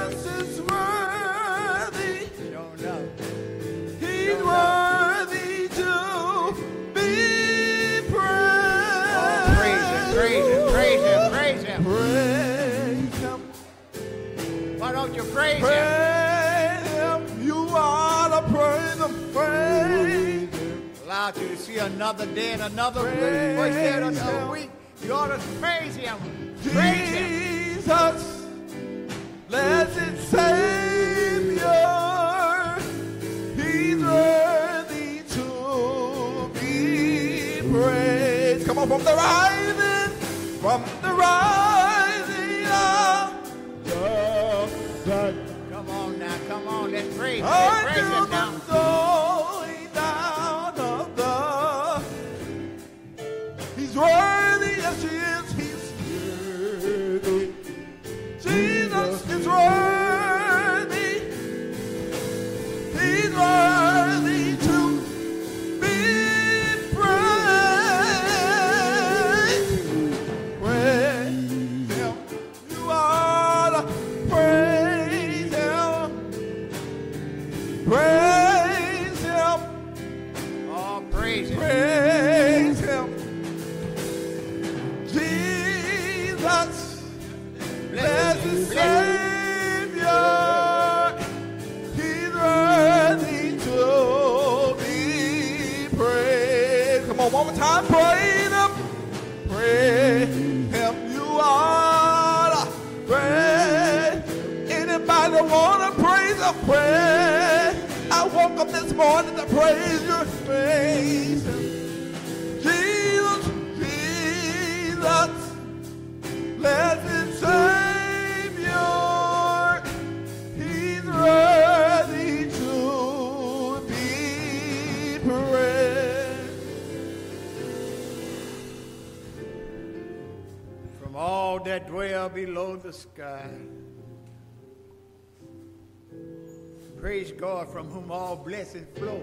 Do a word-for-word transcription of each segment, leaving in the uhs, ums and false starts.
Jesus is worthy. Show enough. He's Show enough. worthy to be praised. Oh, praise him, praise him, praise him, praise him. Praise him. Why don't you praise him? Praise him. You ought to praise him. Praise him. Allowed you to see another day and another week. Praise First day of another him. week. You ought to praise him. Praise him. Jesus, blessed Savior, He's worthy to be praised. Come on, from the rising, from the rising of the sun Come on now, come on. Let's praise him. Let's praise until him now. the going down of the. He's worthy, yes, He is. He's worthy. Jesus is worthy. He's worthy to be praised. Praise him. You ought to praise him. Praise him. Oh, praise him. Praise him. Jesus, blessed Savior, He's worthy to be praised. Come on, one more time, praise him. Praise him. You ought to praise. Anybody want to praise him? Praise. I woke up this morning to praise you. Praise him. Jesus, Jesus, blessed Savior, He's worthy to be praised. From all that dwell below the sky. Praise God from whom all blessings flow.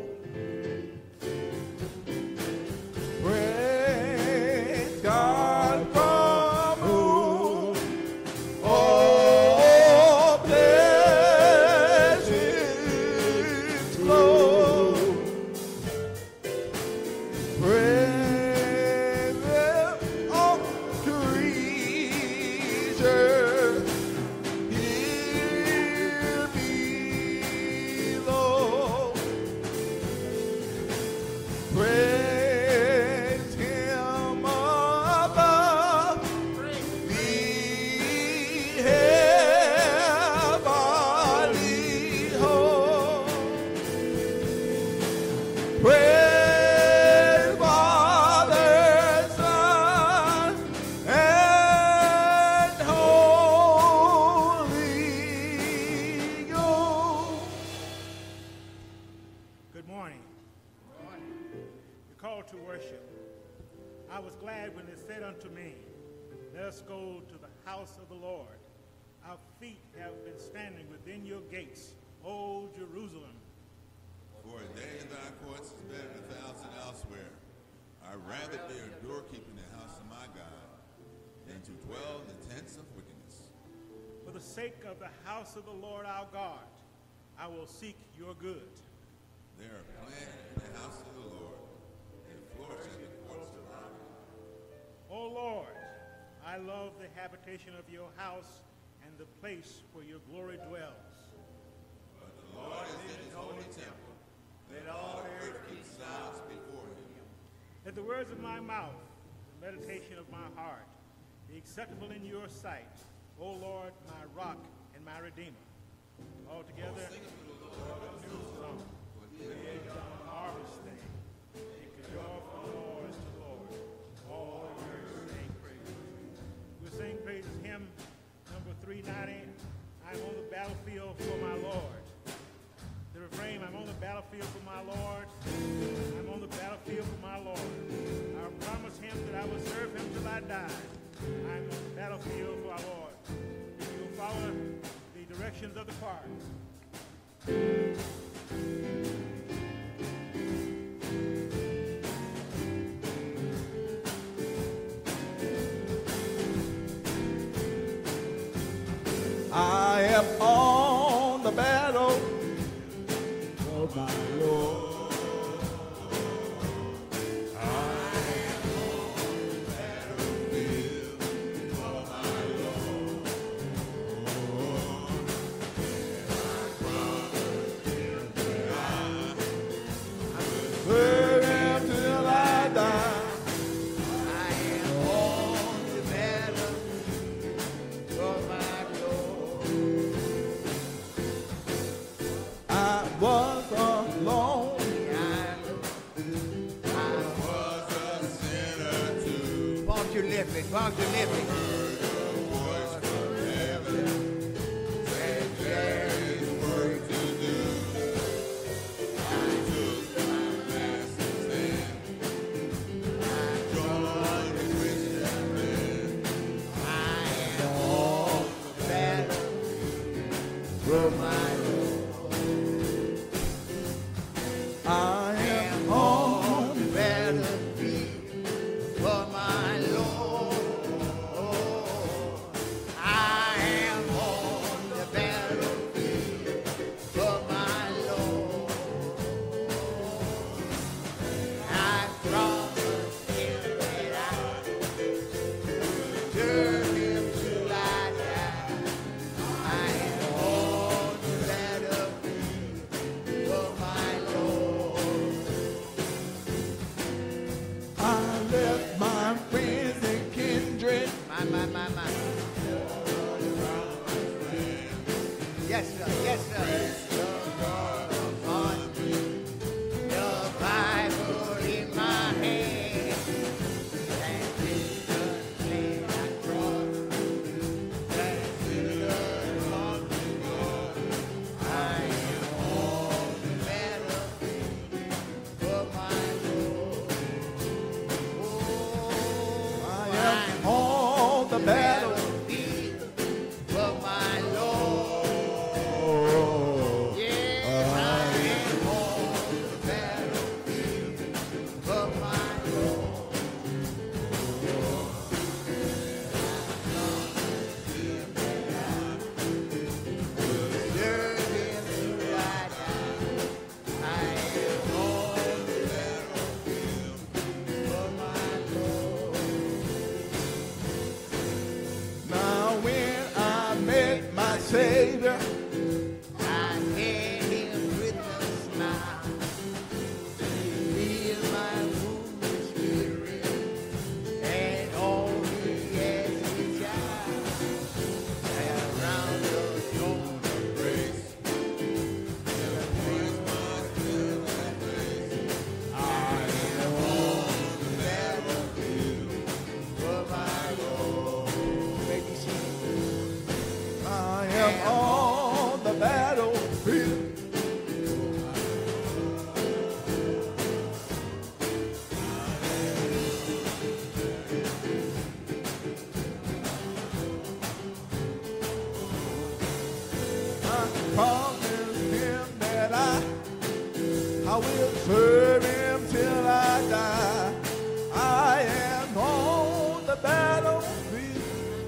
Praise God from whom all blessings flow. Praise Him, all creatures here below. Praise Him above the heavenly host. Praise Father, Son, and Holy Ghost. Good morning. You're called to worship. I was glad when they said unto me, let us go to the house of the Lord. Our feet have been standing within your gates, O Jerusalem. For a day in thy courts is better than a thousand elsewhere. I rather bear doorkeeping in the house of my God than to dwell in the tents of wickedness. For the sake of the house of the Lord our God, I will seek your good. They are planted in the house of the Lord and flourish in the courts of our God. O Lord, I love the habitation of your house and the place where your glory dwells. But the Lord is in his holy temple. Let all the earth keep silence before him. Let the words of my mouth, the meditation of my heart, be acceptable in your sight, O Lord, my rock and my redeemer. All together, sing unto the Lord a new song. For he is on harvest day. Make a joyful noise to the Lord. All the earth sing praise. We'll sing praises hymn number three ninety. I'm on the battlefield for my Lord. The refrain, I'm on the battlefield for my Lord. I'm on the battlefield for my Lord. I promise him that I will serve him till I die. I'm on the battlefield for our Lord. If you will follow the directions of the choir. I I am on the battle for my Lord. Serve him till I die. I am on the battle for my Lord. I was alone. I was a sinner too. Won't you lift it? Won't you lift it? For my Lord, I am on the battlefield for my Lord. I am on the battlefield for my Lord. I promised him that I would serve him till I die. I am on the battlefield for my Lord. I left my friends and kindred. My, my, my, my. Yes, sir. Yes, sir. On the Bible in my hand. And Jesus said I trust. And Jesus on the Lord. I am on the battlefield for my Lord. Oh, I am on the battle. for my Lord. Yes, I am on the battlefield for my Lord. Serve him till I die. I am on the battlefield for my Lord. Now when I met my Savior, I met him with a smile. He healed my wounded spirit and only as a child. Around the throne of grace, till I praise my fill and grace. I am on the battlefield for my Lord. Baby, sing it. I am on the battlefield. I promised him that I, I will serve him till I die. I am on the battlefield.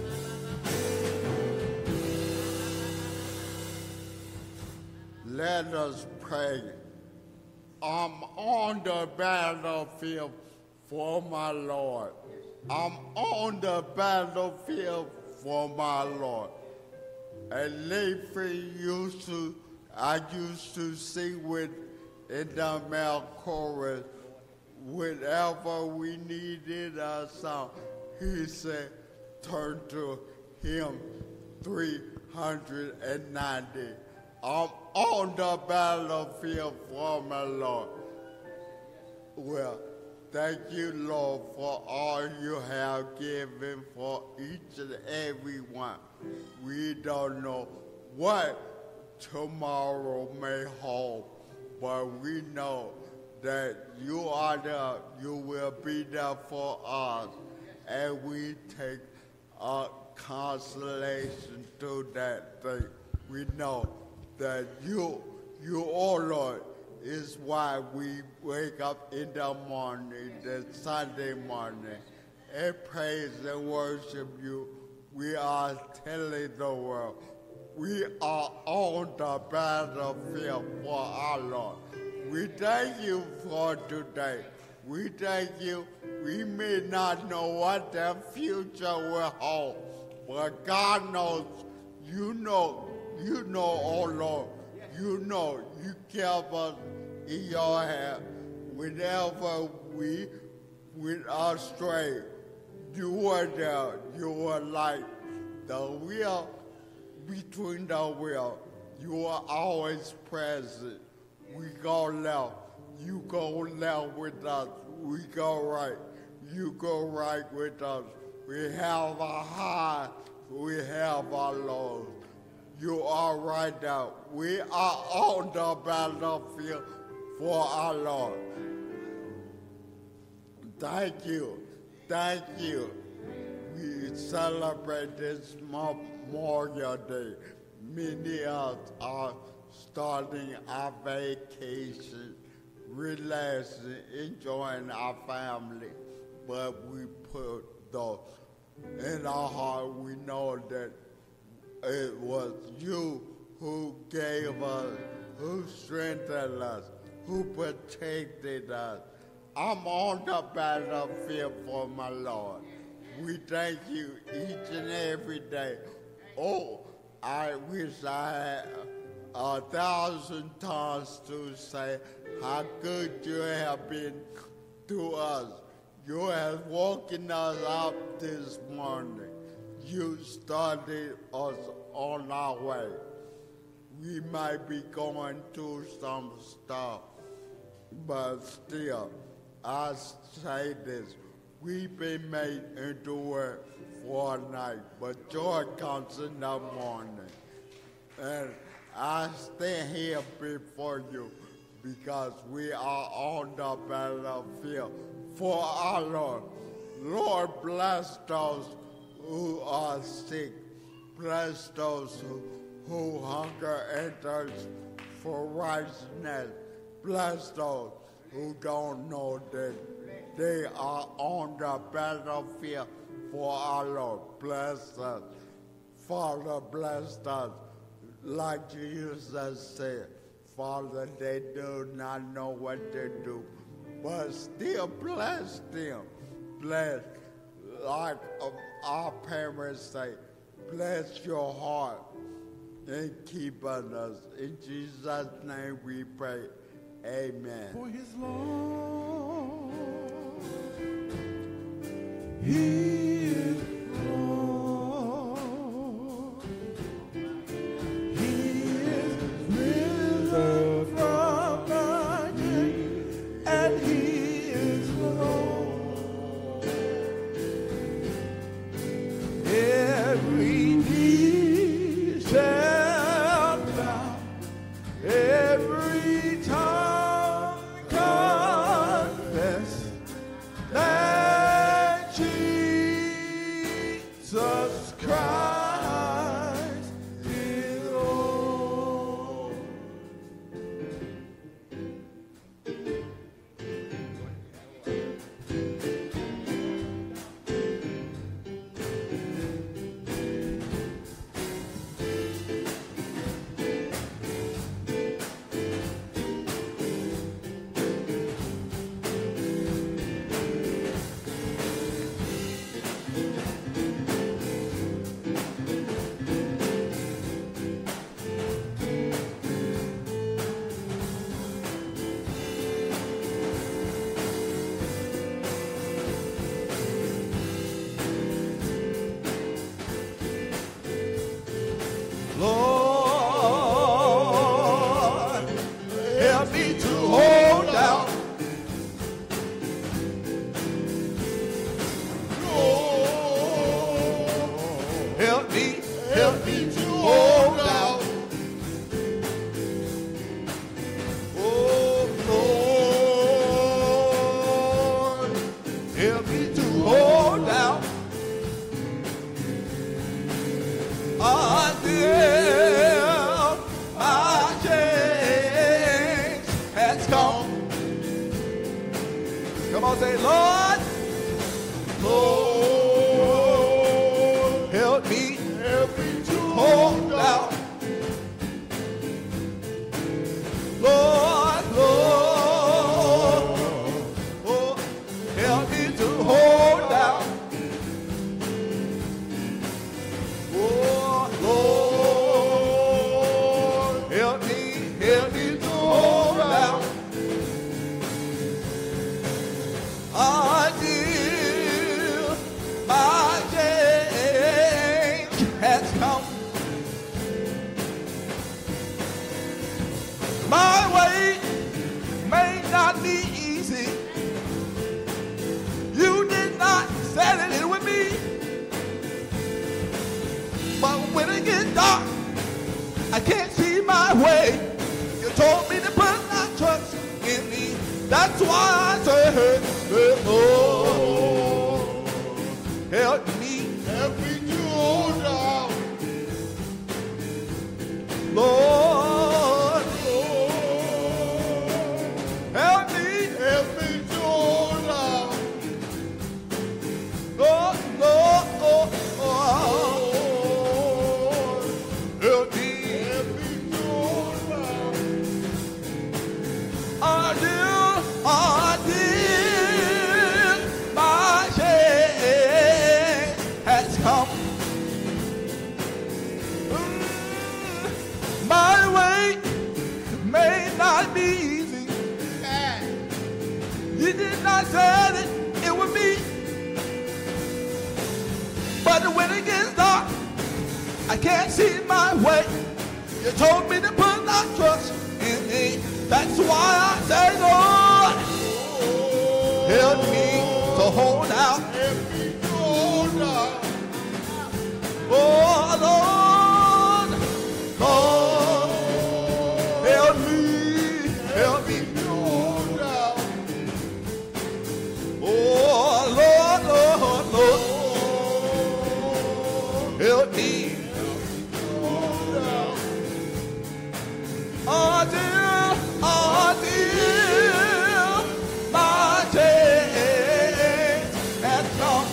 Let us pray. I'm on the battlefield for my Lord. I'm on the battlefield for my Lord. And lately used to, I used to sing with in the male chorus, whenever we needed a song, he said, turn to hymn three hundred ninety. I'm on the battlefield for my Lord. Well, thank you, Lord, for all you have given for each and every one. We don't know what tomorrow may hold, but we know that you are there, you will be there for us, and we take a consolation to that thing. We know that you, you, oh Lord, is why we wake up in the morning, the Sunday morning, and praise and worship you. We are telling the world we are on the battlefield for our Lord. We thank you for today. We thank you. We may not know what the future will hold, but God knows. You know. You know, oh Lord. You know. You kept us in your hand. Whenever we went astray, you were there. You were like the wheel between the wheel. You were always present. We go left. You go left with us. We go right. You go right with us. We have our high. We have our lows. You are right now. We are on the battlefield for our Lord. Thank you. Thank you. We celebrate this Memorial Day. Many of us are starting our vacation, relaxing, enjoying our family. But we put those in our heart. We know that it was you who gave us, who strengthened us, who protected us. I'm on the battlefield for my Lord. We thank you each and every day. Oh, I wish I had a thousand times to say how good you have been to us. You have woken us up this morning. You started us on our way. We might be going through some stuff, but still, I say this. Weeping may endure for a night, but joy comes in the morning. And I stand here before you because we are on the battlefield for our Lord. Lord, bless those who are sick. Bless those who, who hunger and thirst for righteousness. Bless those who don't know that they are on the battlefield for our Lord. Bless us. Father, bless us. Like Jesus said, Father, they do not know what to do, but still bless them. Bless, like our parents say, bless your heart and keep us. In Jesus' name we pray. Amen. For his Lord, he is Lord. He is risen from the dead, and he is Lord. Every knee shall bow, every tongue confess that Jesus I can't see my way. You told me to put my trust in me. That's why I say, hey, hey, oh, help me, Help me to hold out. Lord, help me, Help me to hold out. Lord, Lord, oh, oh, help me. Help me to hold out. Until, until my change has come. Mm, my way may not be easy. You did not say that it would be. But when it gets dark, I can't see my way. You told me to put my trust in me. That's why I say, Lord, help me to hold out. Help me to hold out. Oh, Lord, Lord, help me, help me. To hold out. Oh, Lord, Lord, Lord, help me. Until, until my change has come.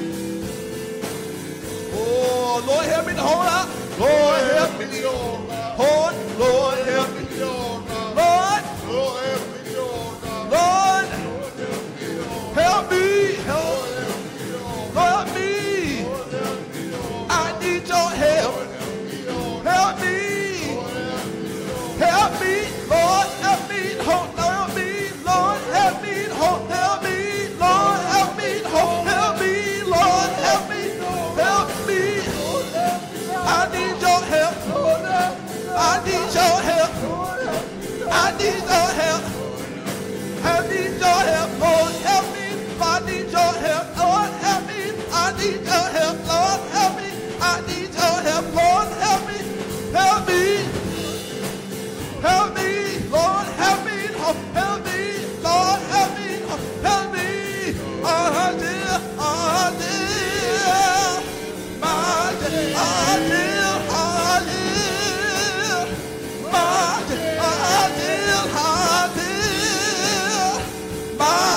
Oh, Lord, help me to hold out. Lord, help me to hold. Lord, help me. To hold out. Lord, Lord, help me to hold out. Lord, Lord, help me to hold out. help me. Help, Lord, help me to hold out. help me. Lord, help me to hold out. I need your help. Help me. Help me, Lord, help me, hold, help me, Lord, help me, hold, help me, Lord, help me, hold, help me, Lord, help me, help me. I need your help. I need your help. I need your help. I need your help, Lord, help me. I need your help, Lord, help me. I need your help, Lord, help me. I need your help, Lord, help me. Help me. Help me, Lord, help me, help me, Lord, help me, help me, until, until, my, until, until, my, until, until, my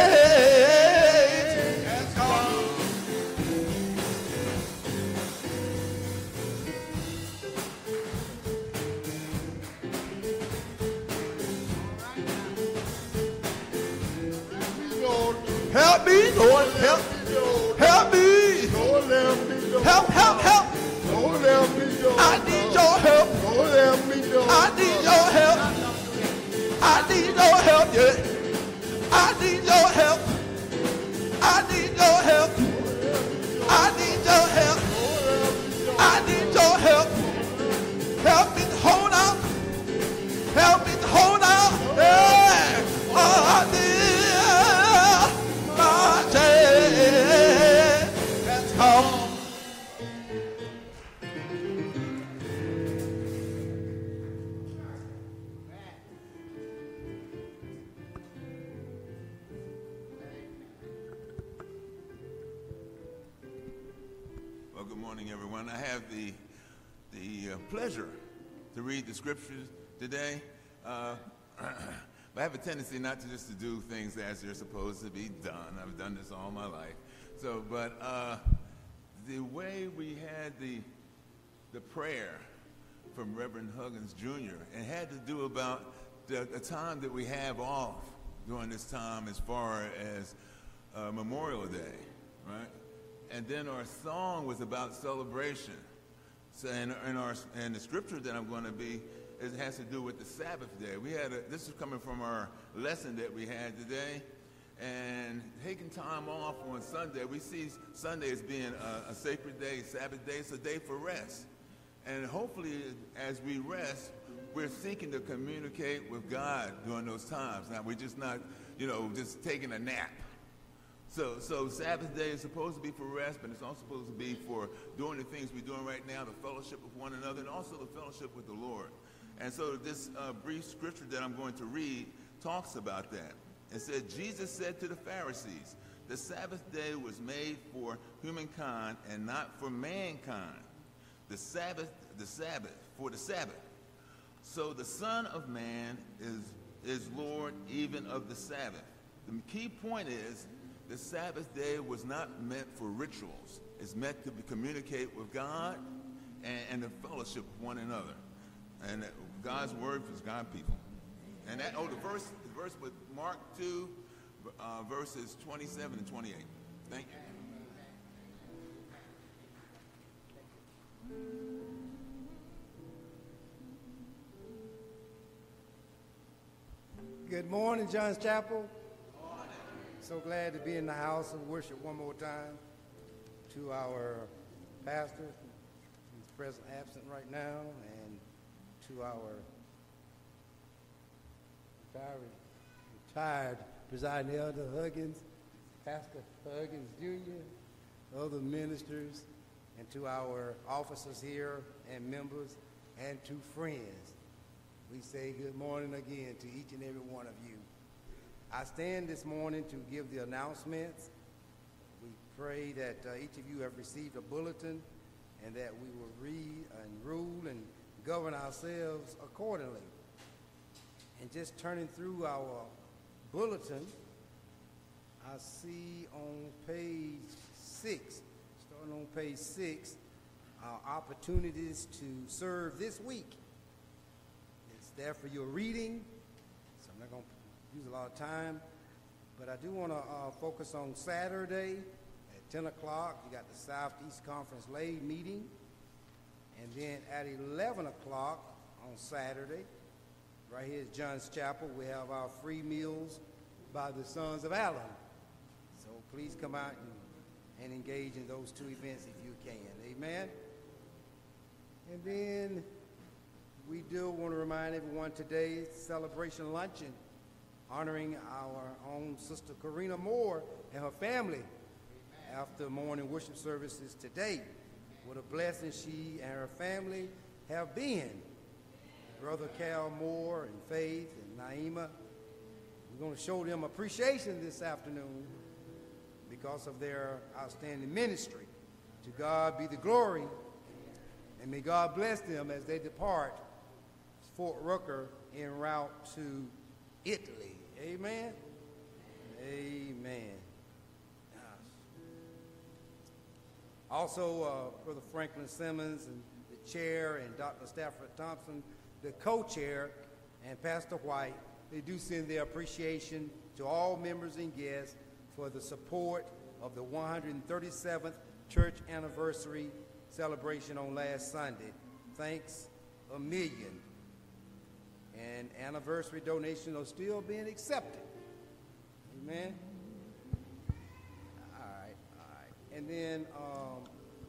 day has come. Help me, Lord, help, help me, Lord, help me to help, help, help. Lord, help me to I need your help. Lord, help me to I need your help. I need your help, yeah. I need your help. I need your help. I need your help. I need your help. Help me to hold out. Help me to hold out. Yeah. I need my change has come. Well, good morning, everyone. I have the the uh, pleasure to read the scriptures today. Uh, but I have a tendency not to just to do things as they're supposed to be done. I've done this all my life. So, but uh, the way we had the the prayer from Reverend Huggins Junior, it had to do about the, the time that we have off during this time as far as uh, Memorial Day, right? And then our song was about celebration. So, and, and our and the scripture that I'm going to be, it has to do with the Sabbath day. We had a, this is coming from our lesson that we had today, and taking time off on Sunday. We see Sunday as being a, a sacred day, Sabbath day. It's a day for rest, and hopefully, as we rest, we're seeking to communicate with God during those times. Now, we're just not, you know, just taking a nap. So, so Sabbath day is supposed to be for rest, but it's also supposed to be for doing the things we're doing right now, the fellowship with one another, and also the fellowship with the Lord. And so this uh, brief scripture that I'm going to read talks about that. It said, Jesus said to the Pharisees, the Sabbath day was made for humankind and not for mankind. The Sabbath, the Sabbath, for the Sabbath. So the Son of Man is, is Lord even of the Sabbath. The key point is, the Sabbath day was not meant for rituals. It's meant to be, communicate with God and, and to fellowship with one another. And God's word for God's people. And that, oh, the verse, the verse with Mark two, uh, verses twenty-seven and twenty-eight. Thank you. Good morning, Johns Chapel. So glad to be in the house of worship one more time. To our pastor, who's present absent right now, and to our retired, retired presiding elder Huggins, Pastor Huggins Junior, other ministers, and to our officers here and members, and to friends. We say good morning again to each and every one of you. I stand this morning to give the announcements. We pray that uh, each of you have received a bulletin and that we will read and rule and govern ourselves accordingly. And just turning through our bulletin, I see on page six, starting on page six, our opportunities to serve this week. It's there for your reading, so I'm not going to use a lot of time, but I do want to uh, focus on Saturday at ten o'clock. You got the Southeast Conference Lay meeting, and then at eleven o'clock on Saturday, right here at Johns Chapel, we have our free meals by the Sons of Allen. So please come out and, and engage in those two events if you can. Amen. And then we do want to remind everyone today's celebration luncheon, honoring our own Sister Karina Moore and her family. Amen. After morning worship services today. What a blessing she and her family have been. Brother Cal Moore and Faith and Naima, we're going to show them appreciation this afternoon because of their outstanding ministry. To God be the glory, and may God bless them as they depart Fort Rucker en route to Italy. Amen. Amen. Also, uh, Brother Franklin Simmons and the chair, and Doctor Stafford Thompson, the co-chair, and Pastor White, they do send their appreciation to all members and guests for the support of the one hundred thirty-seventh church anniversary celebration on last Sunday. Thanks a million. And anniversary donations are still being accepted. Amen. All right, all right. And then, um,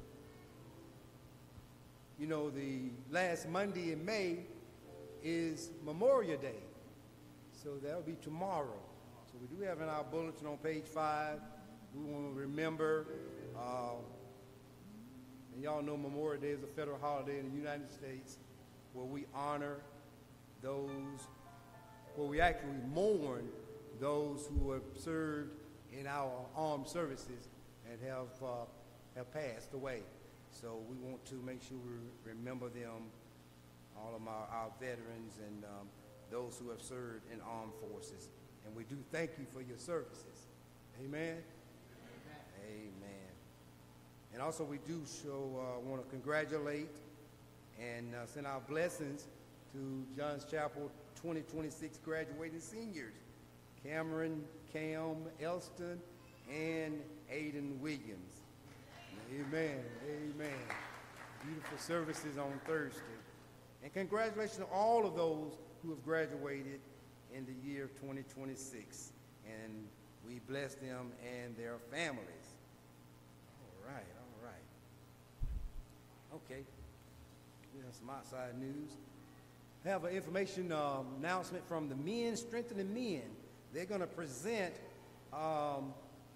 you know, the last Monday in May is Memorial Day. So that'll be tomorrow. So we do have in our bulletin on page five, we want to remember, uh, and y'all know Memorial Day is a federal holiday in the United States where we honor those, where we actually mourn those who have served in our armed services and have, uh, have passed away. So we want to make sure we remember them, all of our, our veterans and um, those who have served in armed forces. And we do thank you for your services. Amen? Amen. Amen. And also we do show, uh, want to congratulate and uh, send our blessings to Johns Chapel twenty twenty-six graduating seniors, Cameron, Cam, Elston, and Aiden Williams. Amen, amen. Beautiful services on Thursday. And congratulations to all of those who have graduated in the year of twenty twenty-six. And we bless them and their families. All right, all right. Okay, we have some outside news. Have an information um, announcement from the men, Strengthening Men. They're going to present um,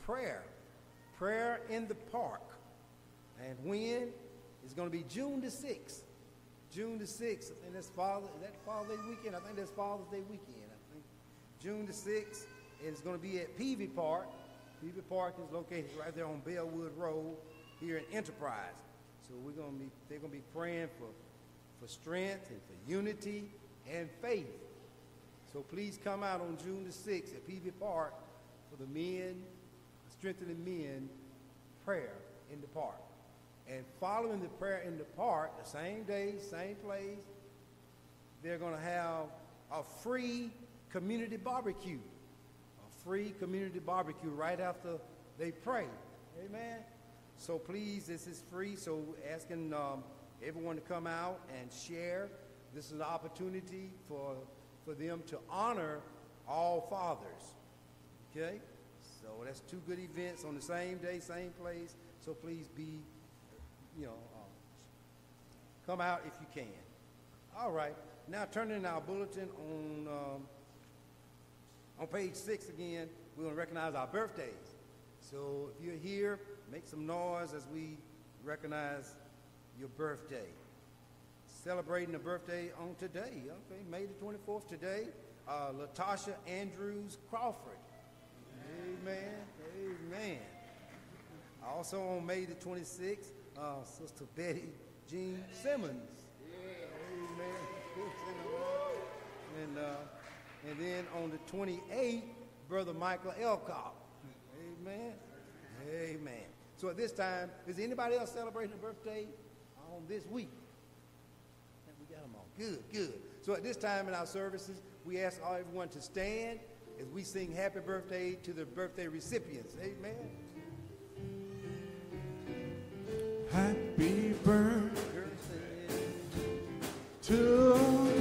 prayer. Prayer in the park. And when? It's going to be June the sixth. June the sixth. I think that's Father, is that Father's Day weekend? I think that's Father's Day weekend. I think June the sixth. And it's going to be at Peavy Park. Peavy Park is located right there on Bellwood Road here in Enterprise. So we're going to be, they're going to be praying for, for strength and for unity and faith. So please come out on June the sixth at Peavy Park for the men, strengthening men prayer in the park. And following the prayer in the park, the same day, same place, they're going to have a free community barbecue. A free community barbecue right after they pray. Amen. So please, this is free. So asking um, everyone to come out and share. This is an opportunity for, for them to honor all fathers. Okay? So that's two good events on the same day, same place. So please be, you know, um, come out if you can. All right. Now turning in our bulletin on um, on page six again, we're going to recognize our birthdays. So if you're here, make some noise as we recognize your birthday. Celebrating a birthday on today, okay, May the twenty-fourth today, uh, Latasha Andrews Crawford. Amen, amen. Also on May the twenty-sixth, uh, Sister Betty Jean Simmons. Amen. And, uh, and then on the twenty-eighth, Brother Michael Elcott. Amen. Amen. So at this time, is anybody else celebrating a birthday on this week? I think we got them all. Good, good. So at this time in our services, we ask all everyone to stand as we sing happy birthday to the birthday recipients. Amen. Happy birthday to you.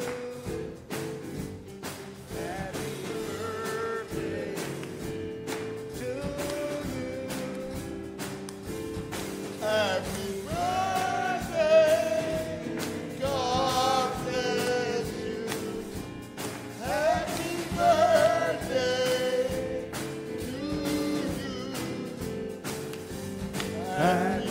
Happy birthday to you. Happy birthday. God bless you. Happy birthday to you. Happy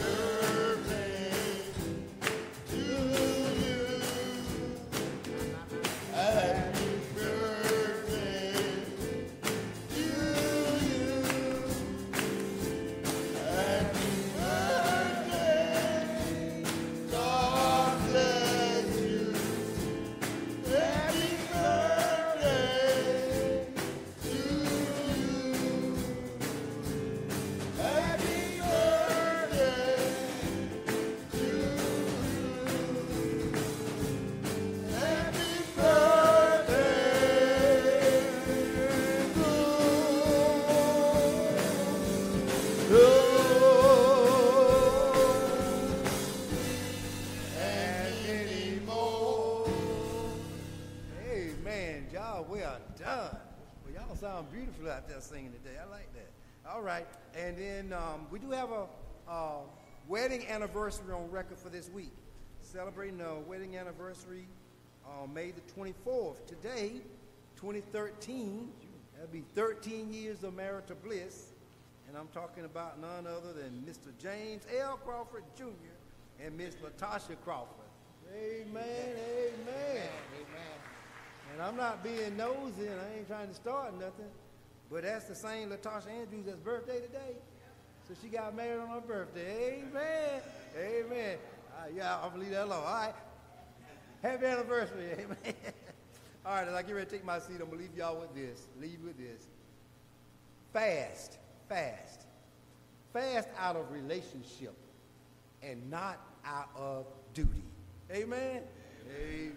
singing today. I like that. All right. And then um, we do have a uh, wedding anniversary on record for this week. Celebrating a wedding anniversary on uh, May the twenty-fourth. Today, twenty thirteen, that'll be thirteen years of marital bliss. And I'm talking about none other than Mister James L. Crawford Junior and Miss Latasha Crawford. Amen, amen. Amen. And I'm not being nosy and I ain't trying to start nothing. But that's the same Latasha Andrews that's birthday today. So she got married on her birthday. Amen. Amen. Uh, yeah, I'll leave that alone. All right. Happy anniversary. Amen. All right, as I get ready to take my seat, I'm going to leave y'all with this. Leave with this. Fast. Fast. Fast out of relationship and not out of duty. Amen. Amen.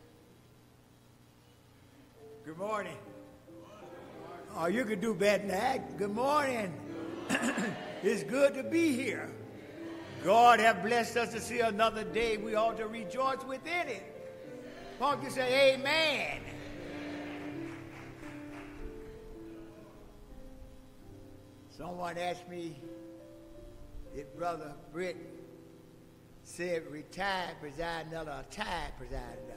Good morning. Oh, you can do better than that. Good morning. It's good to be here. God have blessed us to see another day. We ought to rejoice within it. Won't you say amen? Someone asked me if Brother Britt said retired preside another or tired preside another.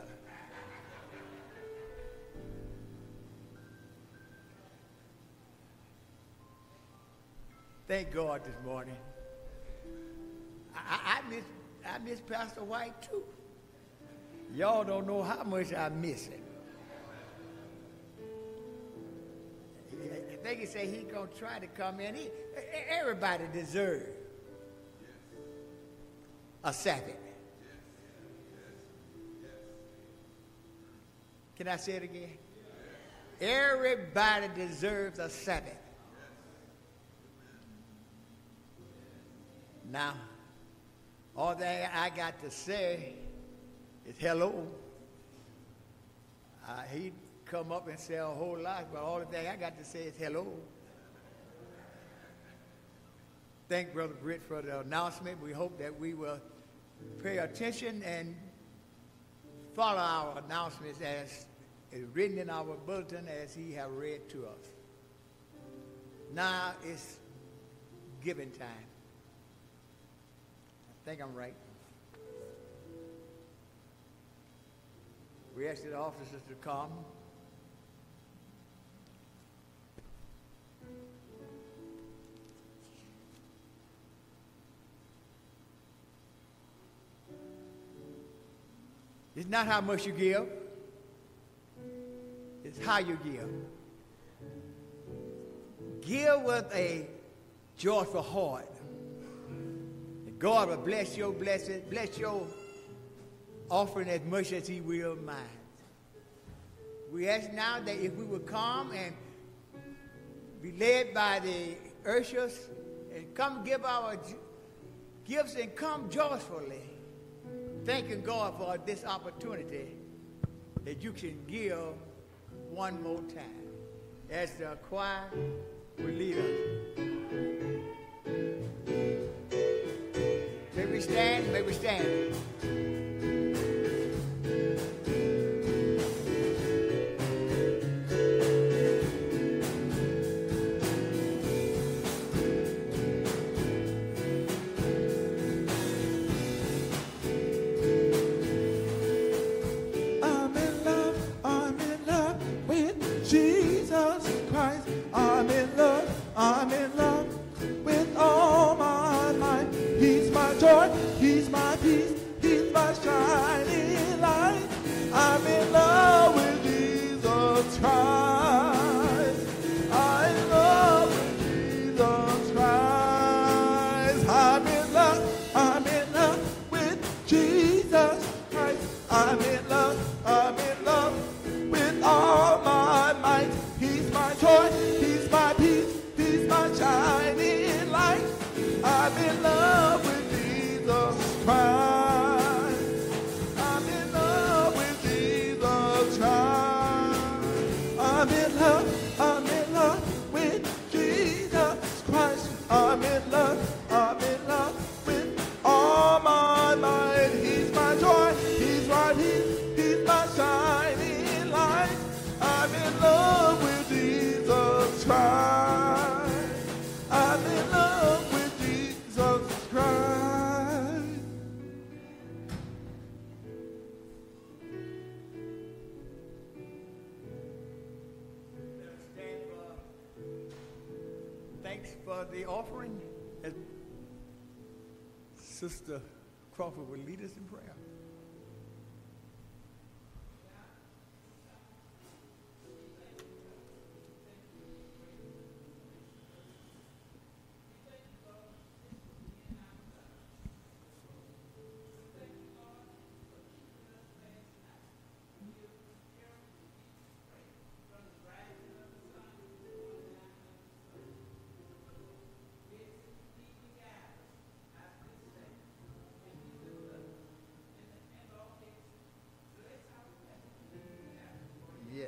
Thank God this morning. I, I, I miss I miss Pastor White too. Y'all don't know how much I miss him. I think he said he's gonna try to come in. He, everybody deserves a Sabbath. Can I say it again? Everybody deserves a Sabbath. Now, all that I got to say is hello. Uh, he'd come up and say a whole lot, but all the thing I got to say is hello. Thank Brother Britt for the announcement. We hope that we will pay attention and follow our announcements as is written in our bulletin as he have read to us. Now it's giving time. I think I'm right. We ask the officers to come. It's not how much you give. It's how you give. Give with a joyful heart. And God will bless your blessing, bless your offering as much as he will mine. We ask now that if we would come and be led by the ushers and come give our gifts and come joyfully, thanking God for this opportunity that you can give one more time as the choir will lead us. May we stand, may we stand. I'm in love with all my might. He's my joy, he's my peace, he's my shining light. I'm in love with Jesus Christ. I'm in love with Jesus Christ. I'm in love, I'm in love with Jesus Christ. I'm in love, I'm in love with all my might. He's my joy, he's my peace, my shining light. I'm in love with Jesus Christ. I'm in love with Jesus Christ. I'm in love, I'm in love with Jesus Christ. I'm in love, I'm in love with all my might. He's my joy, he's my peace, he's my shining light. I'm in love with Jesus Christ. I'm in love with Jesus Christ. Stand for, thanks for the offering. As Sister Crawford will lead us in prayer. Yes.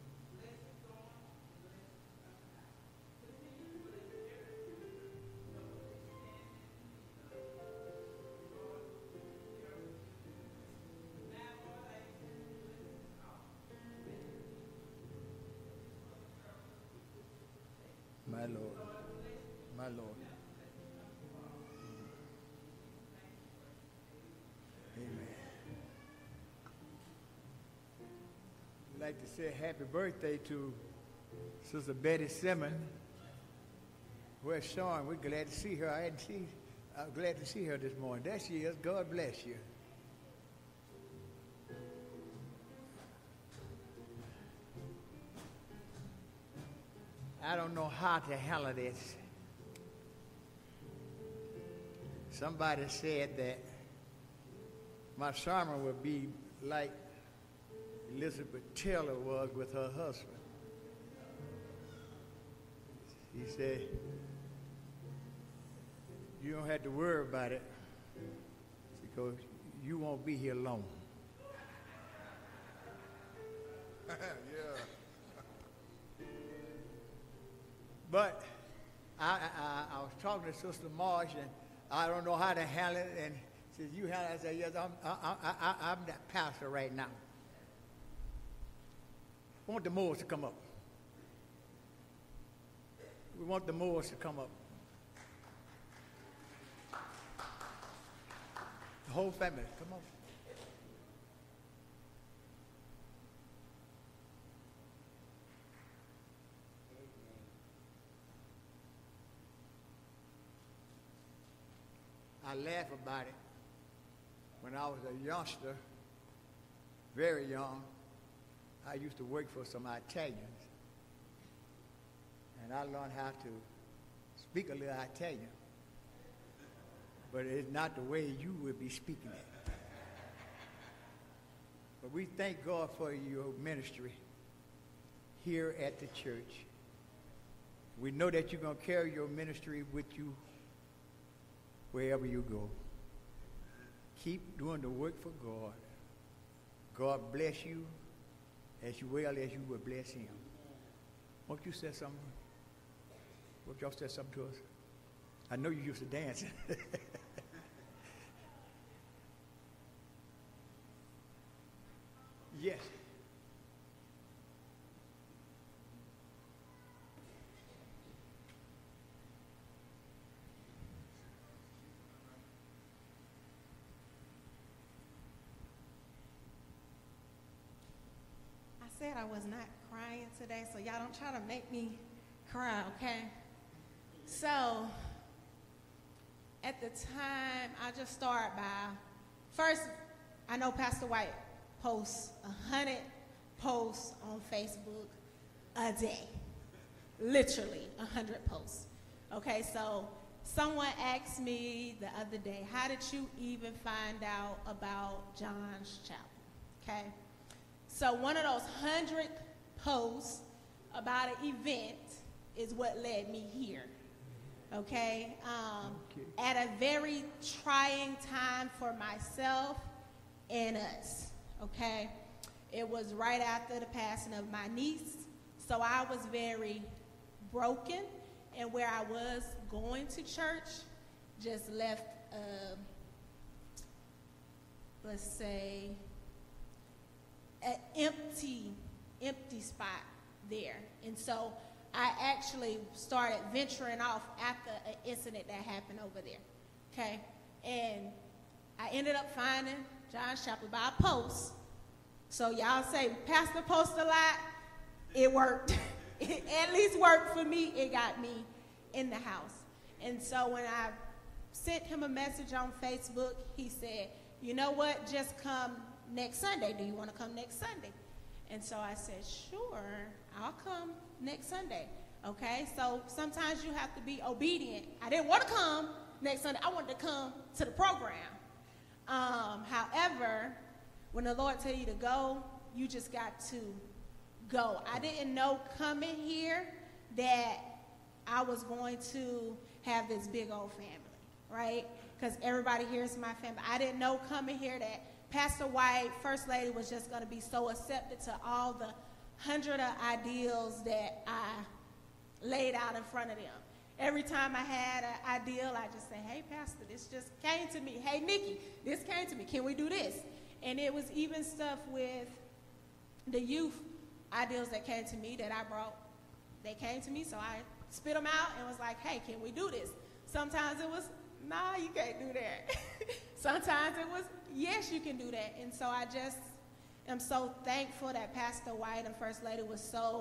My Lord, my Lord. Amen. I'd like to say happy birthday to Sister Betty Simmons. Where's Sean? We're glad to see her. I hadn't seen, I'm glad to see her this morning. There she is. God bless you. I don't know how to handle this. Somebody said that my sermon would be like Elizabeth Taylor was with her husband. He said, you don't have to worry about it because you won't be here long. Yeah. But I, I, I was talking to Sister Marsh, and I don't know how to handle it. And she said, you handle it? I said, yes, I'm, I, I, I, I'm the pastor right now. I want the Moors to come up. We want the Moors to come up. The whole family, come on. I laugh about it. When I was a youngster, very young, I used to work for some Italians. And I learned how to speak a little Italian. But it's not the way you would be speaking it. But we thank God for your ministry here at the church. We know that you're going to carry your ministry with you wherever you go. Keep doing the work for God. God bless you as well as you will bless him. Won't you say something? Won't y'all say something to us? I know you used to dance. Yes. I said I was not crying today, so y'all don't try to make me cry, okay? So, at the time, I just start by, first, I know Pastor White posts a hundred posts on Facebook a day. Literally, a hundred posts. Okay, so someone asked me the other day, how did you even find out about John's Chapel? Okay, so one of those hundred posts about an event is what led me here. Okay, um, okay. At a very trying time for myself and us. Okay, it was right after the passing of my niece, so I was very broken, and where I was going to church just left a, let's say, an empty, empty spot there. And so I actually started venturing off after an incident that happened over there, okay? And I ended up finding John's Chapel by a post. So y'all say, Pastor post a lot. It worked. It at least worked for me. It got me in the house. And so when I sent him a message on Facebook, he said, you know what, just come next Sunday. Do you want to come next Sunday? And so I said, sure, I'll come next Sunday. Okay, so sometimes you have to be obedient. I didn't want to come next Sunday. I wanted to come to the program. Um, however, when the Lord tell you to go, you just got to go. I didn't know coming here that I was going to have this big old family, right? Because everybody here is my family. I didn't know coming here that Pastor White, First Lady, was just going to be so accepted to all the hundred of ideals that I laid out in front of them. Every time I had an ideal, I just say, hey, Pastor, this just came to me. Hey, Nikki, this came to me. Can we do this? And it was even stuff with the youth ideals that came to me that I brought. They came to me, so I spit them out and was like, hey, can we do this? Sometimes it was, nah, you can't do that. Sometimes it was, yes, you can do that. And so I just am so thankful that Pastor White and First Lady was so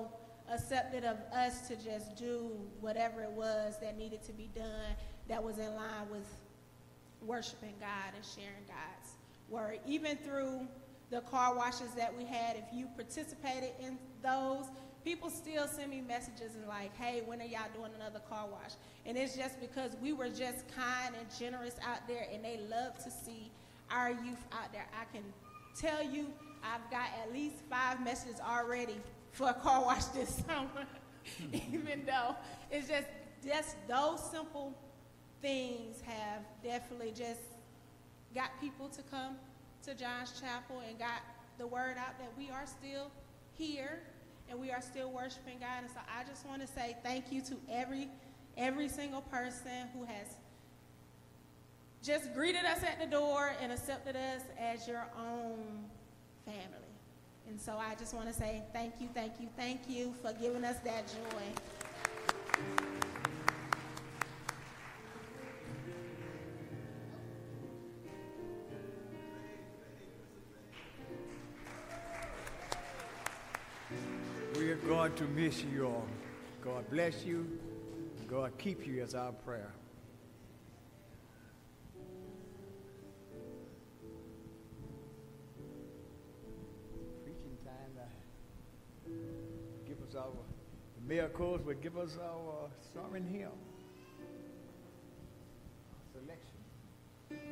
accepted of us to just do whatever it was that needed to be done that was in line with worshiping God and sharing God's word. Even through the car washes that we had, if you participated in those, people still send me messages and like, hey, when are y'all doing another car wash? And it's just because we were just kind and generous out there, and they love to see our youth out there. I can tell you I've got at least five messages already for a car wash this summer, even though it's just, just those simple things have definitely just got people to come to John's Chapel and got the word out that we are still here and we are still worshiping God. And so I just want to say thank you to every every single person who has just greeted us at the door and accepted us as your own family. And so I just want to say thank you, thank you, thank you for giving us that joy. We are going to miss you all. God bless you. God keep you is our prayer. Preaching time. Uh, give us our, the miracles will give us our uh, sermon hymn. Selection.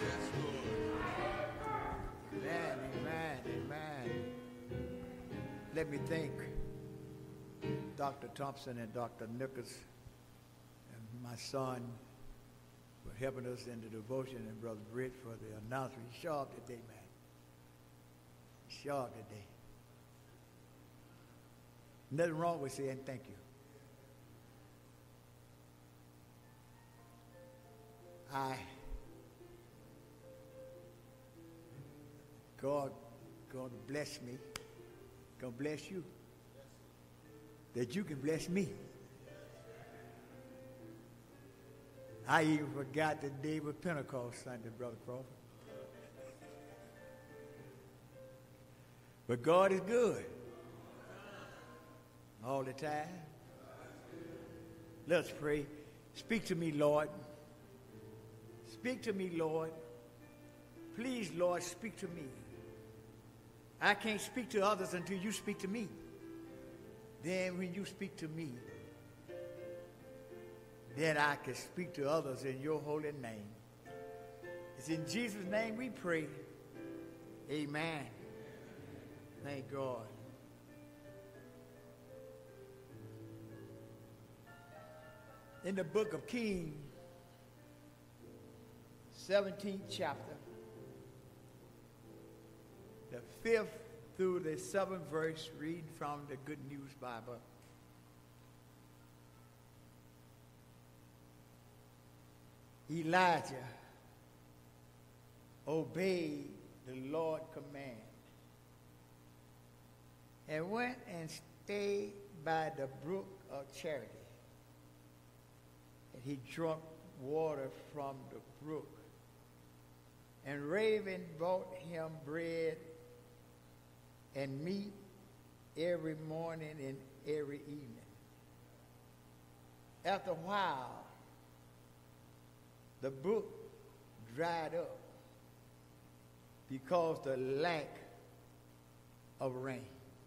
Amen, amen, amen. Let me thank Doctor Thompson and Doctor Nichols and my son for helping us in the devotion, and Brother Britt for the announcement. He's sharp today, man. He's sharp today. Nothing wrong with saying thank you. I, God, God bless me. God bless you. That you can bless me. I even forgot the day was Pentecost Sunday, Brother Crawford. But God is good. All the time. Let's pray. Speak to me, Lord. Speak to me, Lord. Please, Lord, speak to me. I can't speak to others until you speak to me. Then when you speak to me, then I can speak to others in your holy name. It's in Jesus' name we pray. Amen. Thank God. In the book of Kings, seventeenth chapter, the fifth through the seventh verse, read from the Good News Bible. Elijah obeyed the Lord's command and went and stayed by the brook of Charity. And he drank water from the brook. And Raven brought him bread and meat every morning and every evening. After a while, the brook dried up because the lack of rain.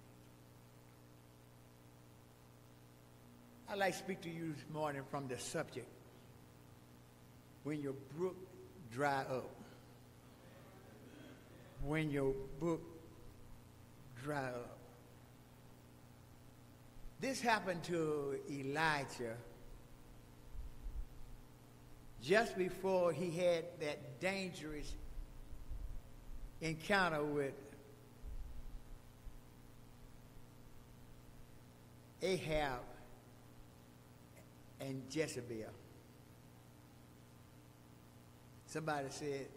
I'd like to speak to you this morning from the subject, when your brook dry up. When your brook dry up. This happened to Elijah just before he had that dangerous encounter with Ahab and Jezebel. Somebody said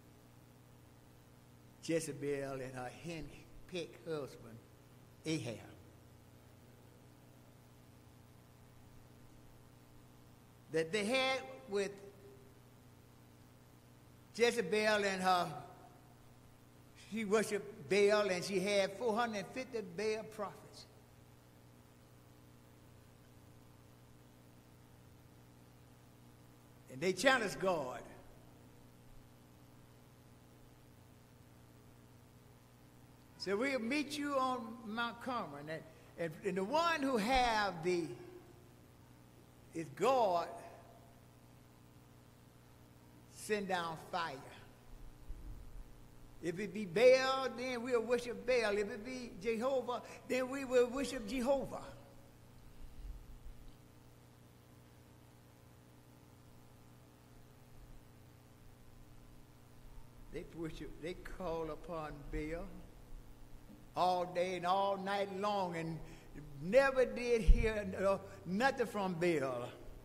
Jezebel and her henpecked husband, Ahab. That they had with Jezebel and her, she worshiped Baal, and she had four hundred fifty Baal prophets. And they challenged God. So we'll meet you on Mount Carmel. And, and, and the one who have the, is God, send down fire. If it be Baal, then we'll worship Baal. If it be Jehovah, then we will worship Jehovah. They worship, they call upon Baal all day and all night long, and never did hear uh, nothing from Baal.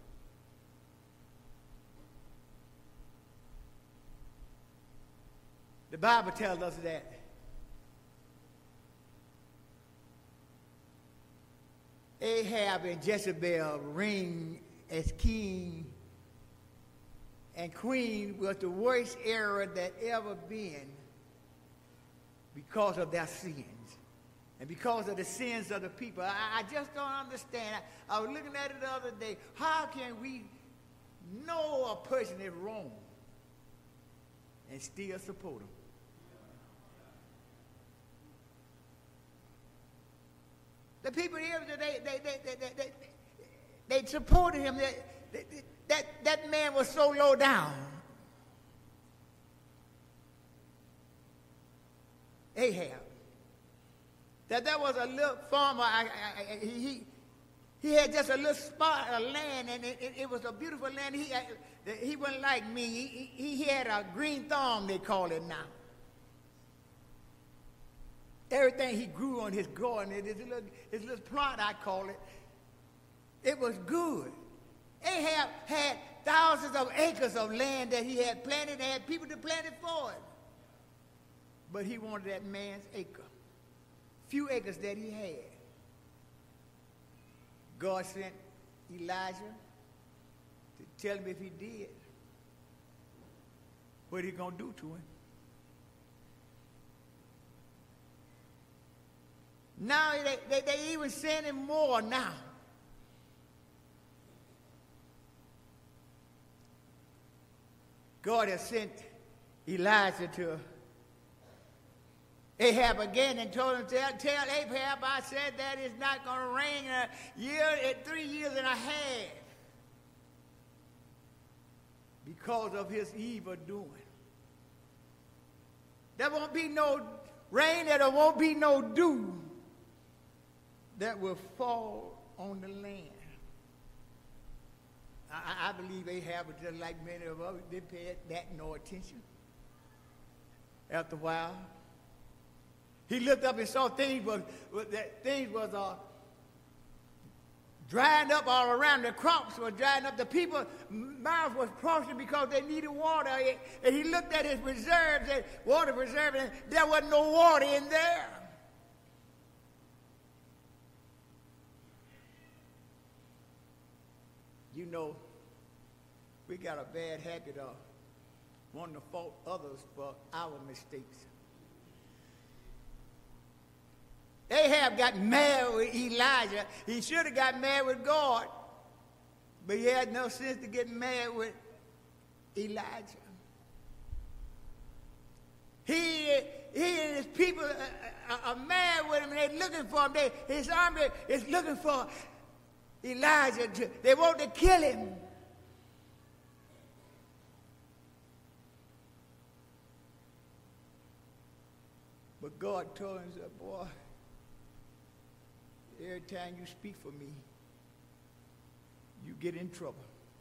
The Bible tells us that Ahab and Jezebel reigned as king and queen was the worst era that ever been because of their sins and because of the sins of the people. I, I just don't understand. I, I was looking at it the other day. How can we know a person is wrong and still support them? The people here, they, they, they, they, they, they, they supported him. They, they, they, that, that man was so low down. Ahab. That there was a little farmer, I, I, I, he, he had just a little spot of land, and it, it, it was a beautiful land. He, I, he wasn't like me. He, he, he had a green thumb, they call it now. Everything he grew on his garden, his little, his little plot, I call it, it was good. Ahab had thousands of acres of land that he had planted and had people to plant it for him. But he wanted that man's acre. Few acres that he had. God sent Elijah to tell him if he did, what he going to do to him. Now they, they, they even send him more now. God has sent Elijah to Ahab again and told him, tell, tell Ahab, I said that it's not going to rain a year, three years and a half because of his evil doing. There won't be no rain, there won't be no dew that will fall on the land. I, I believe Ahab was just like many of us, didn't pay that no attention. After a while, he looked up and saw things was, was that things was uh, drying up all around. The crops were drying up. The people's mouths was crossing because they needed water. And he looked at his reserves, and water reserves, and there wasn't no water in there. You know, we got a bad habit of wanting to fault others for our mistakes. Ahab got mad with Elijah. He should have got mad with God, but he had no sense to get mad with Elijah. He, he and his people are, are mad with him, and they're looking for him. They, his army is looking for Elijah. To, they want to kill him. But God told him, said, boy, every time you speak for me, you get in trouble.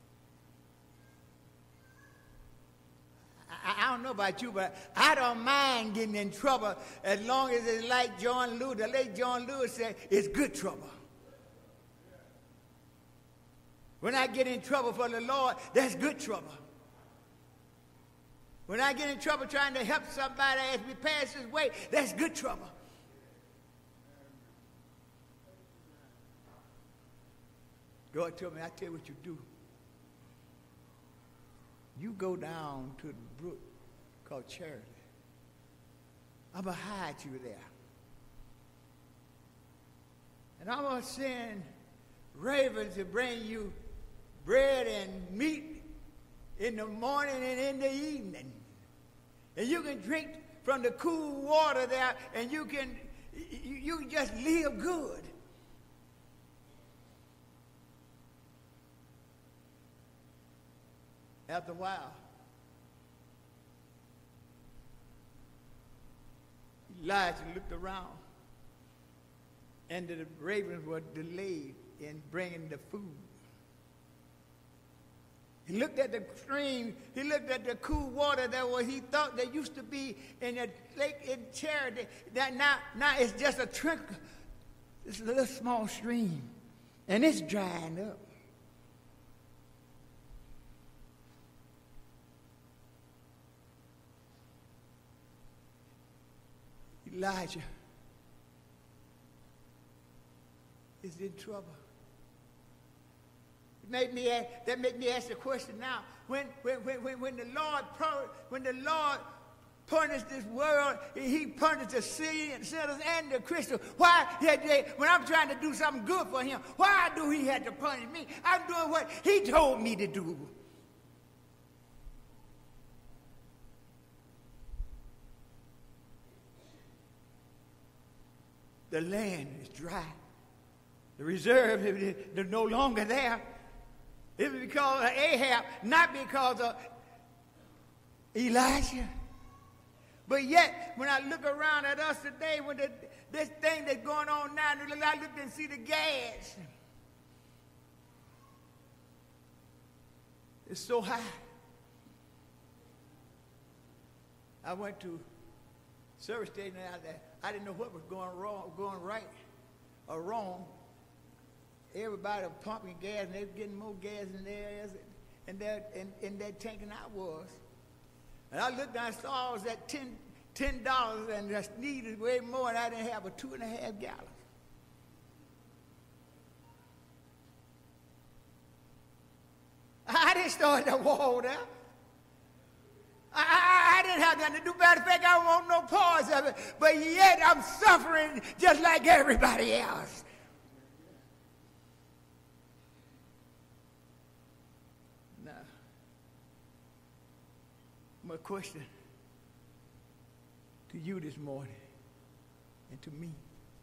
I, I don't know about you, but I don't mind getting in trouble as long as it's like John Lewis, the late John Lewis said, it's good trouble. When I get in trouble for the Lord, that's good trouble. When I get in trouble trying to help somebody as we pass his way, that's good trouble. God told me, I tell you what you do. You go down to the brook called Charity. I'm going to hide you there. And I'm going to send ravens to bring you bread and meat in the morning and in the evening. And you can drink from the cool water there, and you can, you, you can just live good. After a while, Elijah looked around, and the ravens were delayed in bringing the food. He looked at the stream. He looked at the cool water that was, he thought there used to be in a lake in Charity. That now, now it's just a trickle. It's a little small stream, and it's drying up. Elijah is in trouble. It made me ask, that made me ask the question now. When when when when the Lord when the Lord punished this world, He punished the sinners and the Christians. Why did they, when I'm trying to do something good for Him, why do He have to punish me? I'm doing what He told me to do. The land is dry. The reserve is no longer there. It was because of Ahab, not because of Elijah. But yet, when I look around at us today, when the, this thing that's going on now, I look and see the gas. It's so high. I went to service station out there. I didn't know what was going wrong, going right or wrong. Everybody was pumping gas, and they were getting more gas in there, and that in, in that tank than I was. And I looked down and saw I was at ten ten dollars, and just needed way more, and I didn't have a two and a half gallons. I didn't start the war there. I, I, I didn't have nothing to do. Matter of fact, I don't want no parts of it. But yet I'm suffering just like everybody else. Now, my question to you this morning and to me: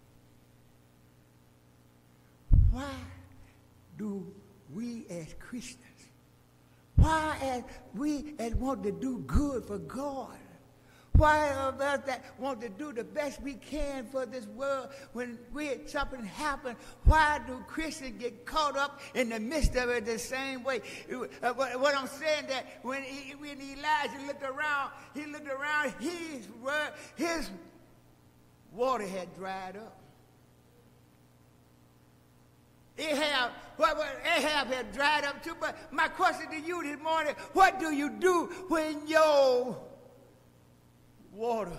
why do we as Christians, why as we as want to do good for God, why of us that want to do the best we can for this world, when we something happens, why do Christians get caught up in the midst of it the same way? Uh, what, what I'm saying that when, he, when Elijah looked around, he looked around, his, his water had dried up. Ahab, what, what, Ahab had dried up too, but my question to you this morning: what do you do when your water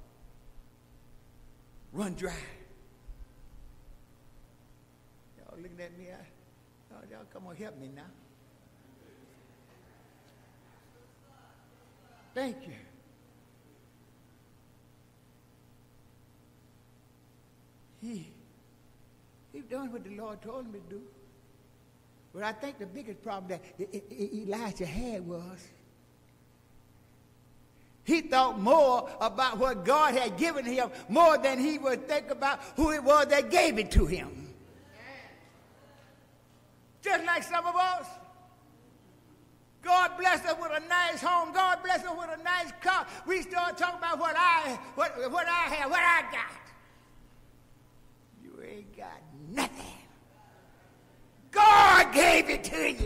run dry? Y'all looking at me? I, y'all, y'all come on, help me now. Thank you. He He's done what the Lord told him to do. But I think the biggest problem that Elijah had was he thought more about what God had given him more than he would think about who it was that gave it to him. Just like some of us. God bless us with a nice home. God bless us with a nice car. We start talking about what I, what, what I have, what I got. You ain't got nothing. God gave it to you.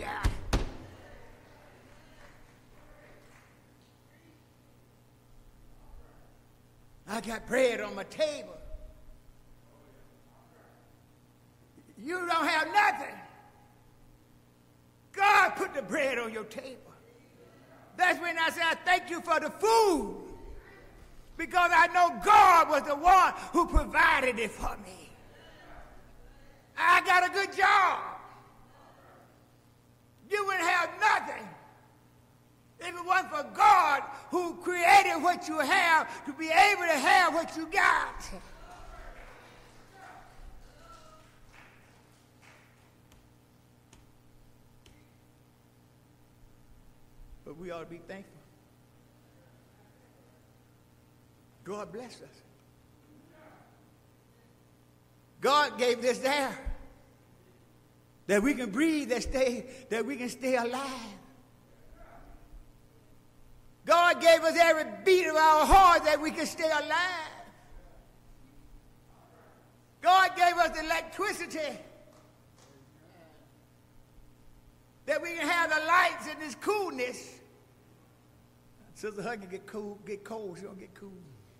I got bread on my table. You don't have nothing. God put the bread on your table. That's when I say I thank you for the food, because I know God was the one who provided it for me. I got a good job. You wouldn't have nothing if it wasn't for God who created what you have to be able to have what you got. But we ought to be thankful. God bless us. God gave this air that we can breathe, that stay, that we can stay alive. God gave us every beat of our heart that we can stay alive. God gave us electricity that we can have the lights and this coolness. Sister Huggins get cool, get cold, she don't get cool.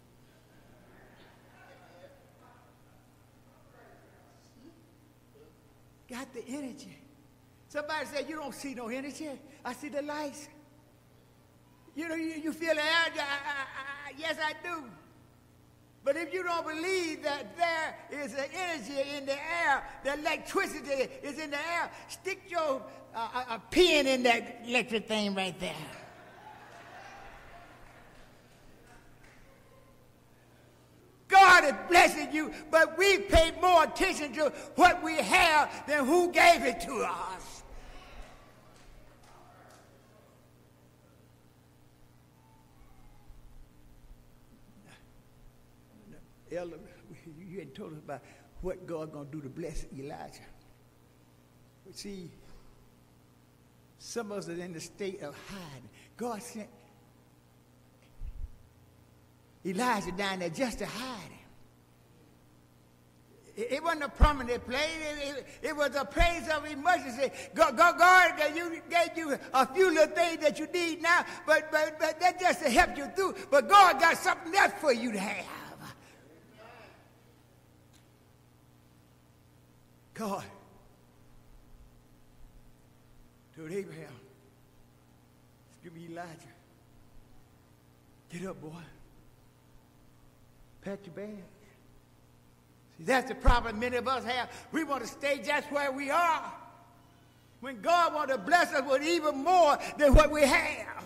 Got the energy. Somebody said, you don't see no energy. I see the lights. You know, you, you feel the air. I, I, I, yes, I do. But if you don't believe that there is an energy in the air, the electricity is in the air, stick your uh, a, a pin in that electric thing right there. God is blessing you, but we pay more attention to what we have than who gave it to us. Elder, you hadn't told us about what God's going to do to bless Elijah. But see, some of us are in the state of hiding. God sent Elijah down there just to hide him. It, it wasn't a permanent place. It, it, it was a place of emergency. God, God, God gave you, gave you a few little things that you need now, but, but, but that's just to help you through. But God got something else for you to have. God told Abraham, excuse me, Elijah, get up, boy. Pack your bags. See, that's the problem many of us have. We want to stay just where we are, when God wants to bless us with even more than what we have.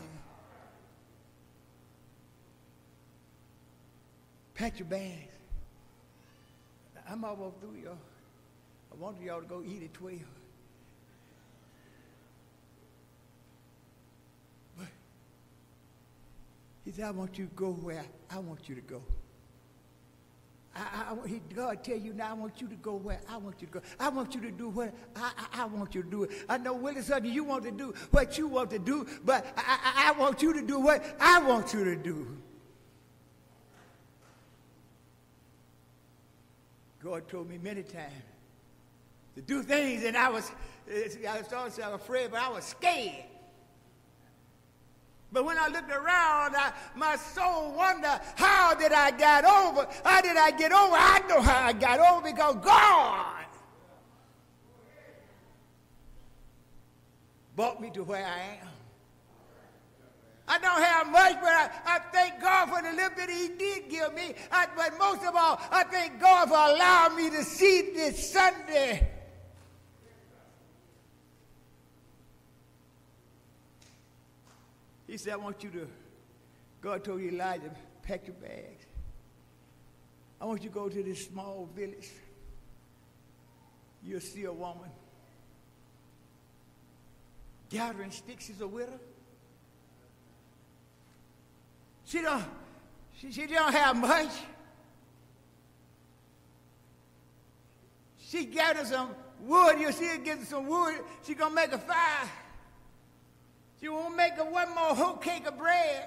Pack your bags. I'm almost through, y'all. I wanted y'all to go eat at twelve. But he said, I want you to go where I want you to go. I, I, he, God tell you now, I want you to go where I want you to go. I want you to do what I, I, I want you to do. I know, Willie, son, you want to do what you want to do, but I, I, I want you to do what I want you to do. God told me many times to do things, and I was, I was afraid, but I was scared. But when I looked around, I, my soul wondered, how did I get over? How did I get over? I know how I got over, because God brought me to where I am. I don't have much, but I, I thank God for the little bit he did give me. I, but most of all, I thank God for allowing me to see this Sunday. He said, I want you to, God told Elijah, pack your bags. I want you to go to this small village. You'll see a woman gathering sticks. She's a widow. She don't, she, she don't have much. She gathered some wood. You'll see her getting some wood. She's going to make a fire. She won't make her one more whole cake of bread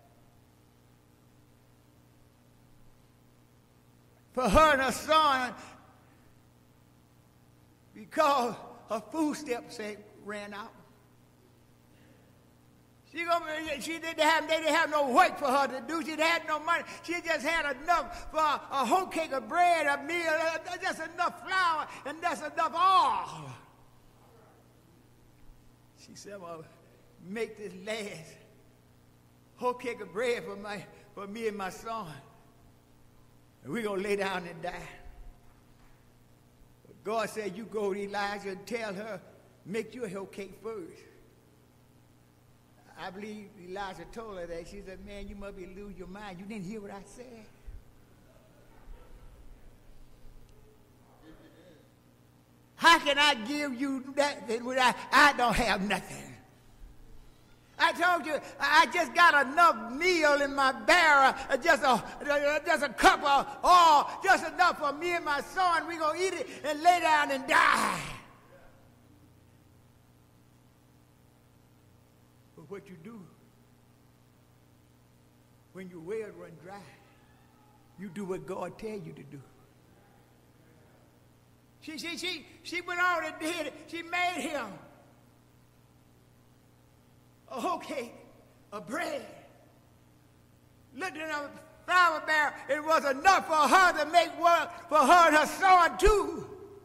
for her and her son, because her food stamps ran out. She, gonna, she didn't have, they didn't have no work for her to do. She had no money. She just had enough for a, a whole cake of bread, a meal, just enough flour, and just enough oil. She said, well, make this last whole cake of bread for my for me and my son, and we're gonna lay down and die. But God said, you go to Elijah and tell her, make you a whole cake first. I believe Elijah told her that. She said, man, you must be losing your mind. You didn't hear what I said. How can I give you that when I, I don't have nothing? I told you, I just got enough meal in my barrel, just a, just a cup of oil, just enough for me and my son. We're going to eat it and lay down and die. But what you do when your well run dry, you do what God tell you to do. She, she, she, she went on and did it. She made him a whole cake of bread. Looked at a flour barrel. It was enough for her to make work for her and her son too.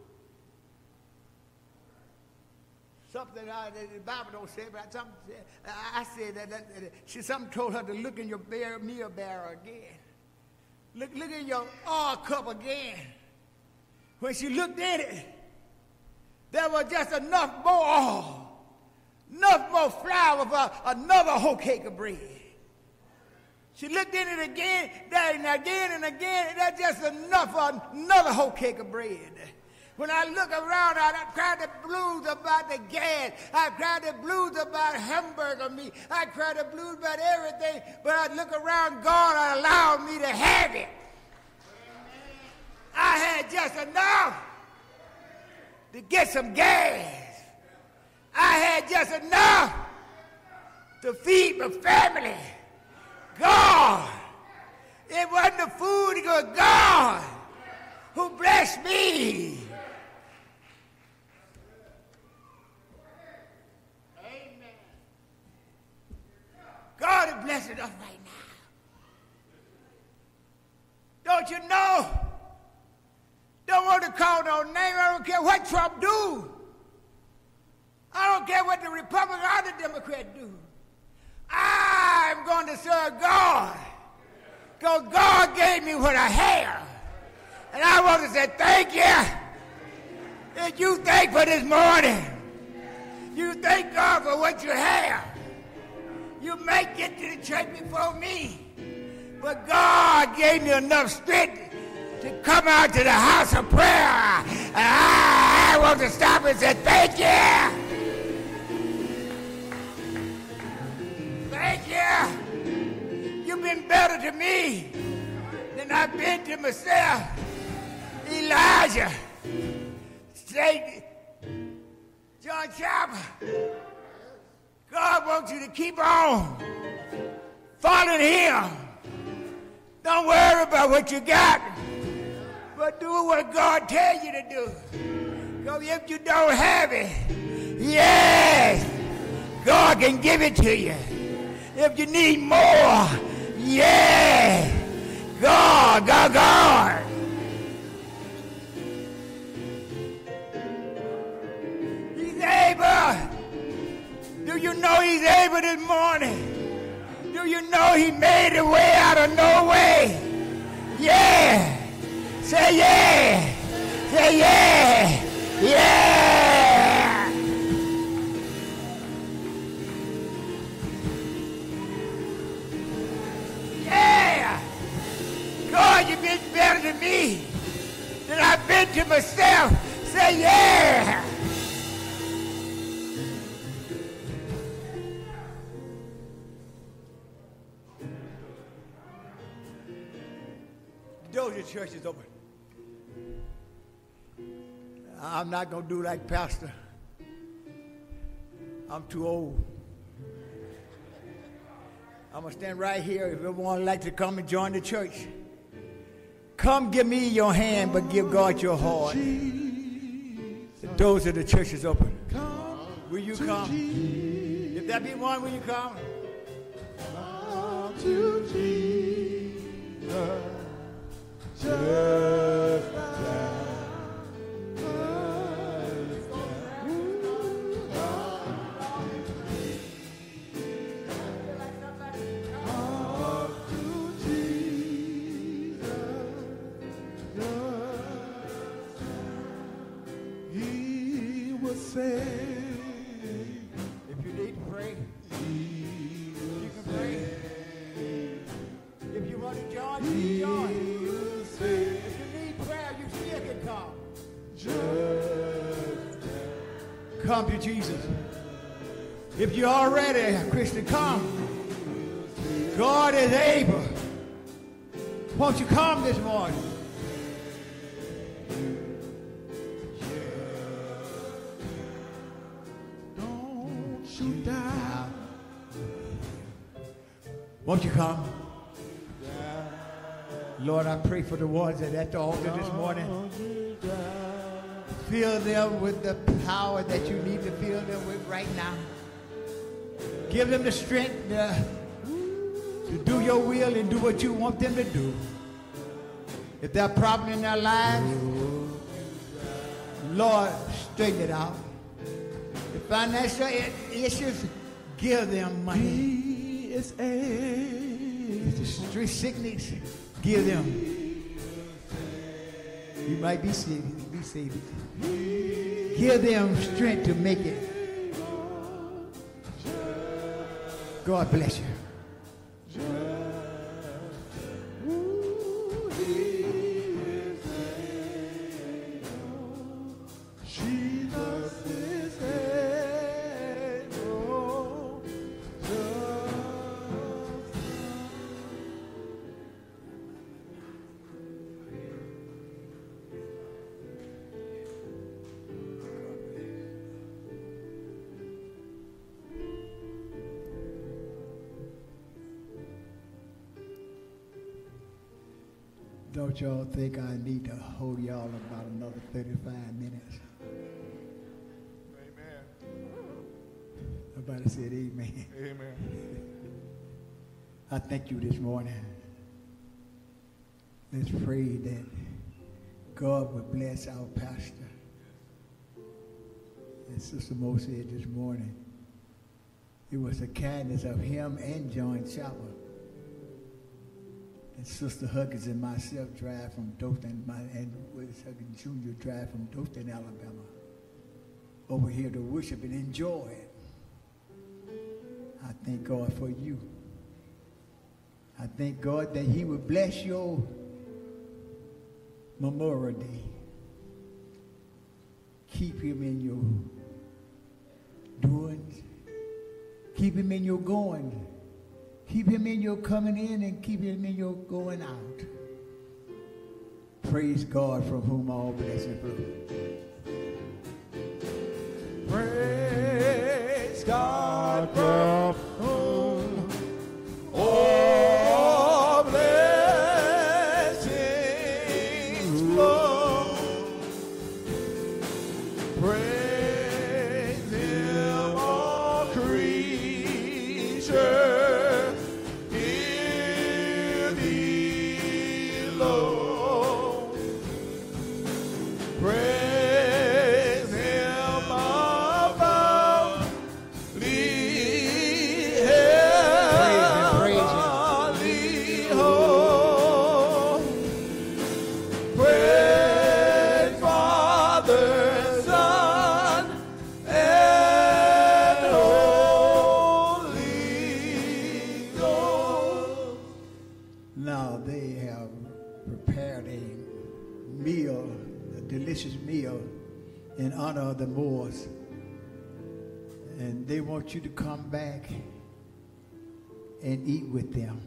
Something I, the Bible don't say, but I, I said that, that, that she something told her to look in your bear, meal barrel again. Look, look in your oil cup again. When she looked in it, there was just enough more oil. Enough more flour for another whole cake of bread. She looked in it again, and again and again, and that's just enough for another whole cake of bread. When I look around, I cried the blues about the gas. I cried the blues about hamburger meat. I cried the blues about everything. But I look around, God allowed me to have it. I had just enough to get some gas. I had just enough to feed my family. God, in Don't you know? Don't want to call no name. I don't care what Trump do. I don't care what the Republican or the Democrat do. I'm going to serve God. Because God gave me what I have. And I want to say thank you. If you thank for this morning, you thank God for what you have. You may get to the church before me, but God gave me enough strength to come out to the house of prayer. And I, I want to stop and say thank you. Thank you. You've been better to me than I've been to myself. Elijah, say, John Chapel, God wants you to keep on following him. Don't worry about what you got, but do what God tells you to do. Because if you don't have it, yes, God can give it to you. If you need more, yes, God, God, God. He's able. Do you know he's able this morning? Do you know he made a way out of no way? Yeah. Say yeah. Say yeah. Yeah. Yeah. God, you've been better to me than I've been to myself. Say yeah. Doors of the church is open. I'm not going to do like Pastor. I'm too old. I'm going to stand right here. If everyone would like to come and join the church, come give me your hand, but give God your heart. The doors of the church is open. Will you come? If there be one, will you come? Come to Jesus. Just he will say, if you need to pray, you can pray. If you want to join, you can join. If you need prayer, you still can come. Just come to Jesus. If you're already a Christian, come. God is able. Won't you come this morning? Don't you die. Won't you come? Lord, I pray for the ones that are at the altar this morning. Fill them with the power that you need to fill them with right now. Give them the strength uh, to do your will and do what you want them to do. If there are problems in their lives, Lord, straighten it out. If financial issues, give them money. He is a if the street sickness, give them. You might be saved. Be saved. Give them strength to make it. God bless you. Don't y'all think I need to hold y'all about another thirty-five minutes? Amen. Everybody said amen. Amen. I thank you this morning Let's pray that God will bless our pastor. As Sister Mo said this morning, it was the kindness of him and John Chapel that Sister Huggins and myself drive from Dothan, my, and Willis Huggins Junior drive from Dothan, Alabama, over here to worship and enjoy it. I thank God for you. I thank God that he will bless your Memorial Day. Keep him in your doings. Keep him in your going. Keep him in your coming in and keep him in your going out. Praise God from whom all blessings flow. Praise God from whom all blessings flow. Praise him, all creatures here below. Praise him above the heavenly host. Praise Father, Son, and Holy Ghost. Now they have prepared a meal, a delicious meal in honor of the Moors. And they want you to come back and eat with them.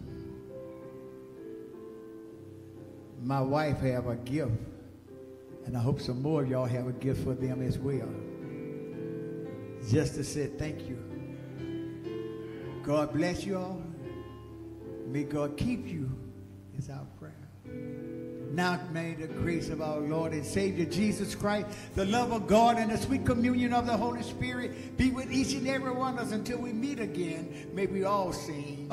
My wife have a gift, and I hope some more of y'all have a gift for them as well. Just to say thank you. God bless you all. May God keep you is our prayer. Now may the grace of our Lord and Savior Jesus Christ, the love of God, and the sweet communion of the Holy Spirit be with each and every one of us until we meet again. May we all sing.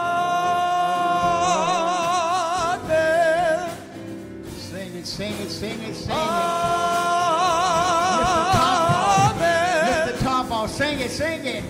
Amen. Sing it, sing it, sing it, sing it. Amen. Lift the top off. Sing it, sing it.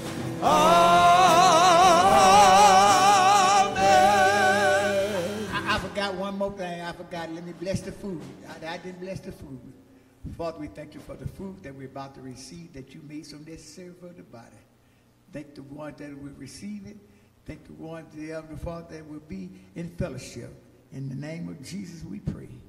Amen. I, I forgot one more thing. I forgot. Let me bless the food. I, I didn't bless the food. Father, we thank you for the food that we're about to receive, that you made so necessary for the body. Thank the one that will receive it. Thank the one, the other Father, that will be in fellowship. In the name of Jesus, we pray.